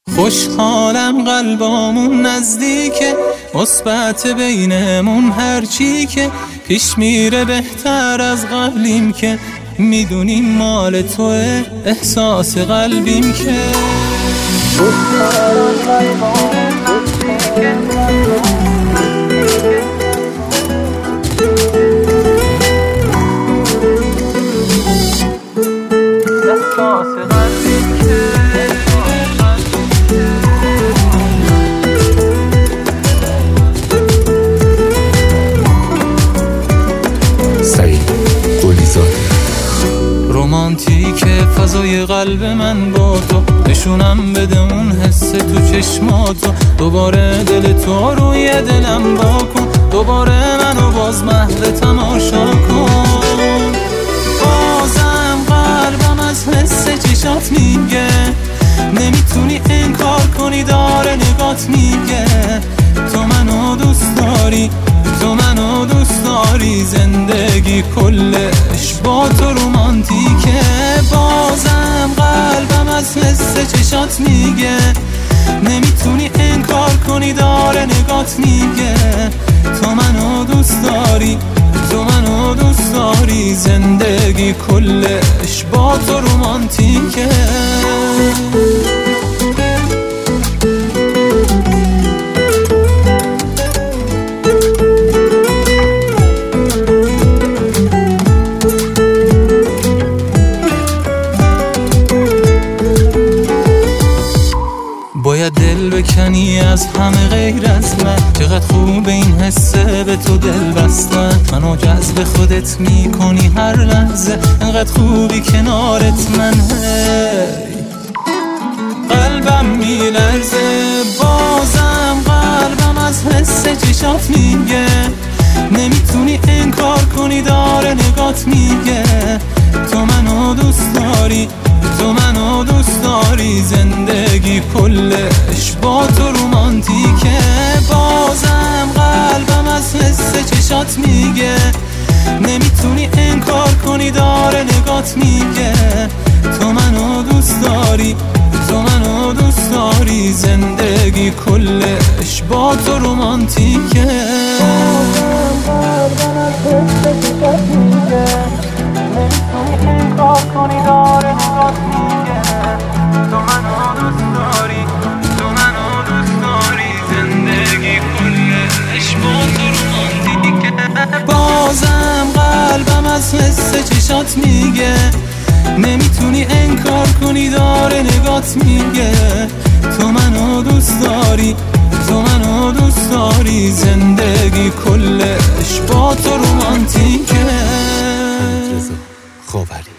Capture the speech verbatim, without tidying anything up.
خوشحالم قلبامون نزدیکه، مثبت بینمون هرچی که پیش میره بهتر از قبلیم که میدونیم مال توه احساس قلبیم که خوشحالم قلبامون نزدیکه احساس قلبیم که رومانتیک فضای قلب من با تو، نشونم بده اون حس تو چشماتو، دوباره دل تو روی دلم با کن، دوباره منو باز محو تماشا کن. بازم قلبم از حس چشات میگه، نمیتونی انکار کنی داره نگات میگه تو منو دوست داری، تو منو دوست داری، زندگی کلش با تو رومانتیکه. بازم قلبم از حس چشات میگه، نمیتونی انکار کنی داره نگات میگه تو منو دوست داری، تو منو دوست داری، زندگی کلش با تو رومانتیکه. باید دل بکنی از همه غیر از من، چقدر خوب این حسه به تو دل بستن، منو جذب خودت میکنی هر لحظه، انقدر خوبی کنارت من، هی قلبم میلرزه. بازم قلبم از حس چشات میگه، نمیتونی انکار کنی داره نگات میگه تو منو دوست داری، تو منو دوست داری، زندگی کلش با تو رومانتیکه. بازم قلبم از حس چشات میگه، نمیتونی انکار کنی داره نگات میگه تو منو دوست داری، تو منو دوست داری، زندگی کلش با تو رومانتیکه. قلبم از حس چشات میگه، نمیتونی انکار کنی داره نگات میگه تو منو دوست داری، تو منو دوست داری، زندگی کلش با تو رومانتیکه. بازم قلبم از حس چشات میگه، نمیتونی انکار کنی داره نگات میگه تو منو دوست داری، تو منو دوست داری، زندگی کلش با تو رومانتیکه. خوباری